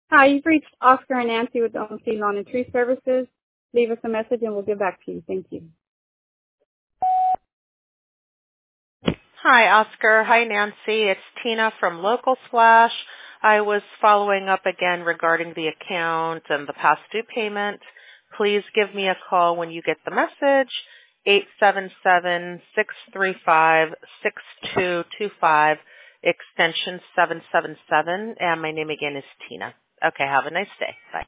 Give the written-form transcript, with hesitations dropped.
Hi, you've reached Oscar and Nancy with OMC Lawn and Tree Services. Leave us a message and we'll get back to you. Thank you. Hi, Oscar. Hi, Nancy. It's Tina from Local Splash. I was following up again regarding the account and the past due payment. Please give me a call when you get the message, 877-635-6225, extension 777, and my name again is Tina. Okay, have a nice day. Bye.